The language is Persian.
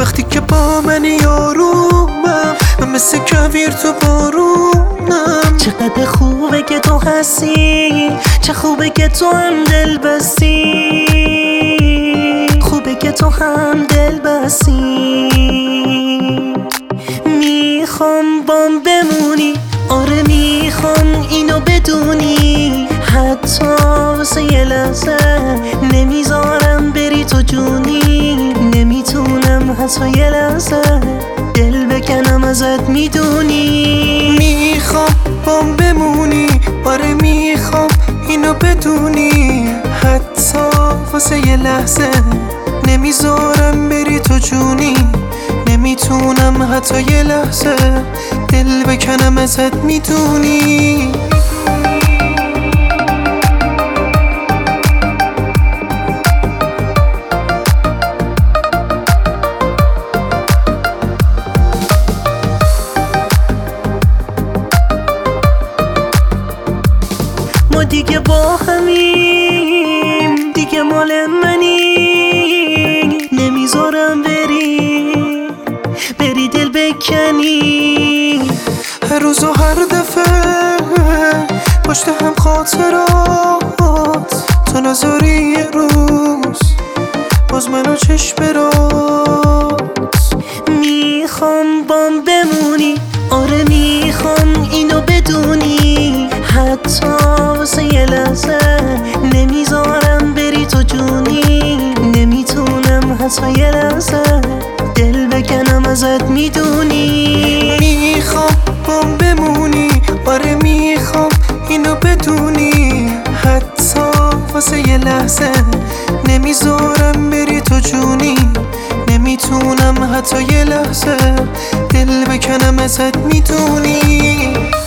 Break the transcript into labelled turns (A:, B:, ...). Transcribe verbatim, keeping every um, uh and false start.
A: وقتی که با من یارومم، من مثل کویر تو بارونم.
B: چقدر خوبه که تو هستی، چه خوبه که تو هم دل بستی، خوبه که تو هم دل بستی. میخوام بام بمونی، آره میخوام اینو بدونی، حتی واسه یه لحظه نمیذارم بری تو جونی. نمیتونم حتی یه لحظه دل بکنم ازت، میدونی.
A: میخوام بام بمونی، آره میخوام اینو بدونی، حتی واسه یه لحظه نمیذارم بری تو جونی. نمیتونم حتی یه لحظه دل بکنم ازت، میدونی.
B: ما دیگه با همیم، دیگه مال منی. نمیذارم بری، بری دل بکنی.
A: هر روز و هر دفعه پشت هم خاطرات، تو نذاری یه روز باز منو چشم برات.
B: میخوام بام بمونی، آره میخوام اینو بدونی، حتی واسه یه لحظه نمیذارم بری تو جونی. نمیتونم حتی یه لحظه دل بکنم ازت، میدونی.
A: میخوام بام بمونی، آره میخوام اینو بدونی، حتی واسه یه لحظه نمیذارم بری تو جونی. نمیتونم حتی یه لحظه دل بکنم ازت، میدونی.